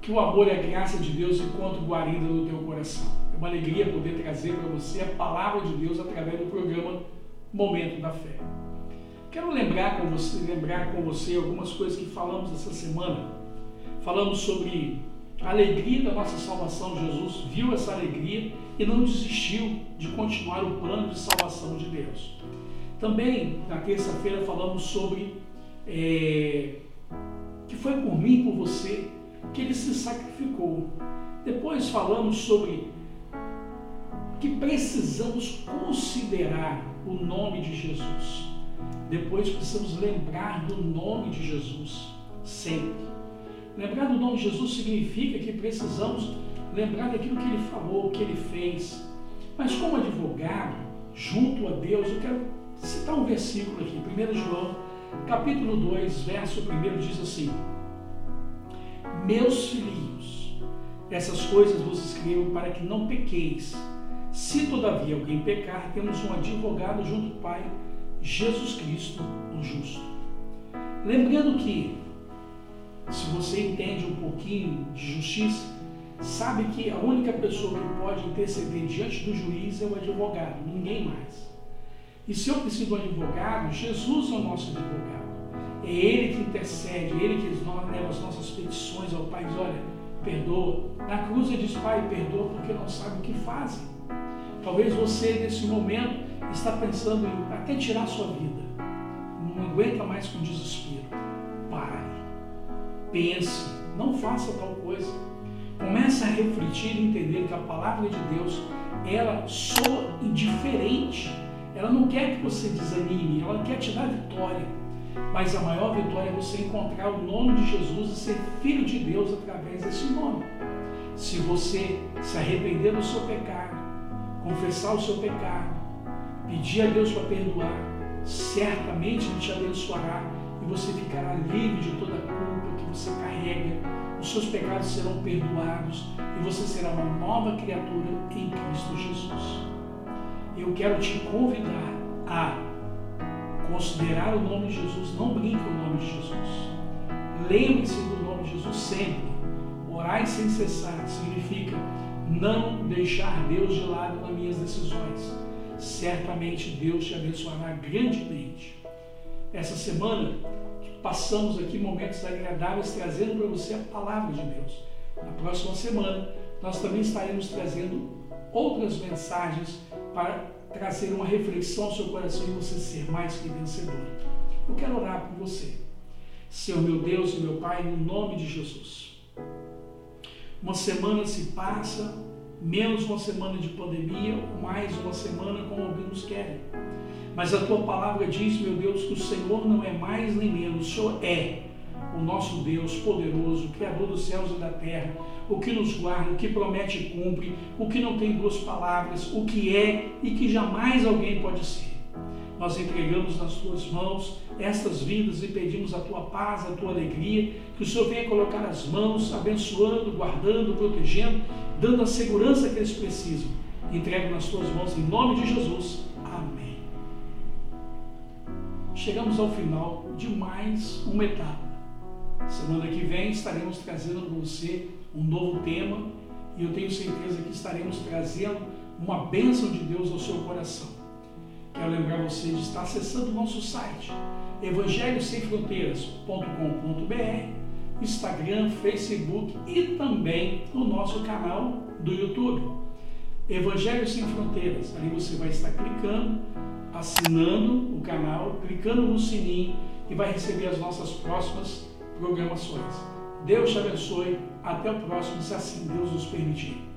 que o amor e a graça de Deus encontrem guarida no teu coração. É uma alegria poder trazer para você a palavra de Deus através do programa Momento da Fé. Quero lembrar com você algumas coisas que falamos essa semana. Falamos sobre a alegria da nossa salvação. Jesus viu essa alegria e não desistiu de continuar o plano de salvação de Deus. Também, na terça-feira, falamos sobre que foi por mim e por você que ele se sacrificou. Depois falamos sobre que precisamos considerar o nome de Jesus. Depois precisamos lembrar do nome de Jesus sempre. Lembrar do nome de Jesus significa que precisamos lembrar daquilo que ele falou, que ele fez. Mas como advogado, junto a Deus, eu quero citar um versículo aqui. 1 João, capítulo 2, verso 1 diz assim: Meus filhinhos, essas coisas vos escrevo para que não pequeis. Se todavia alguém pecar, temos um advogado junto ao Pai, Jesus Cristo, o justo. Lembrando que, se você entende um pouquinho de justiça, sabe que a única pessoa que pode interceder diante do juiz é o advogado, ninguém mais. E se eu preciso de um advogado, Jesus é o nosso advogado. É Ele que intercede, é Ele que leva as nossas petições ao Pai e diz: olha, perdoa. Na cruz ele diz: Pai, perdoa porque não sabe o que fazem. Talvez você, nesse momento, está pensando em até tirar a sua vida. Não aguenta mais com desespero. Pare. Pense. Não faça tal coisa. Comece a refletir e entender que a palavra de Deus, ela soa indiferente. Ela não quer que você desanime, ela quer te dar vitória. Mas a maior vitória é você encontrar o nome de Jesus e ser filho de Deus através desse nome. Se você se arrepender do seu pecado, confessar o seu pecado, pedir a Deus para perdoar, certamente Ele te abençoará e você ficará livre de toda a culpa que você carrega. Os seus pecados serão perdoados e você será uma nova criatura em Cristo Jesus. Eu quero te convidar a considerar o nome de Jesus. Não brinque com o nome de Jesus. Lembre-se do nome de Jesus sempre. Orar sem cessar significa não deixar Deus de lado nas minhas decisões. Certamente Deus te abençoará grandemente. Essa semana passamos aqui momentos agradáveis trazendo para você a palavra de Deus. Na próxima semana nós também estaremos trazendo outras mensagens para trazer uma reflexão ao seu coração e você ser mais que vencedor. Eu quero orar por você. Senhor meu Deus e meu Pai, no nome de Jesus. Uma semana se passa, menos uma semana de pandemia, ou mais uma semana como alguns querem. Mas a Tua palavra diz, meu Deus, que o Senhor não é mais nem menos, o Senhor é o nosso Deus poderoso, Criador dos céus e da terra, o que nos guarda, o que promete e cumpre, o que não tem duas palavras, o que é e que jamais alguém pode ser. Nós entregamos nas Tuas mãos estas vidas e pedimos a Tua paz, a Tua alegria, que o Senhor venha colocar as mãos, abençoando, guardando, protegendo, dando a segurança que eles precisam. Entrego nas Tuas mãos em nome de Jesus. Amém. Chegamos ao final de mais uma etapa. Semana que vem estaremos trazendo para você um novo tema e eu tenho certeza que estaremos trazendo uma bênção de Deus ao seu coração. Quero lembrar você de estar acessando o nosso site evangelhosemfronteiras.com.br, Instagram, Facebook e também o nosso canal do YouTube. Evangelho Sem Fronteiras. Ali você vai estar clicando, assinando o canal, clicando no sininho e vai receber as nossas próximas programações. Deus te abençoe. Até o próximo, se assim Deus nos permitir.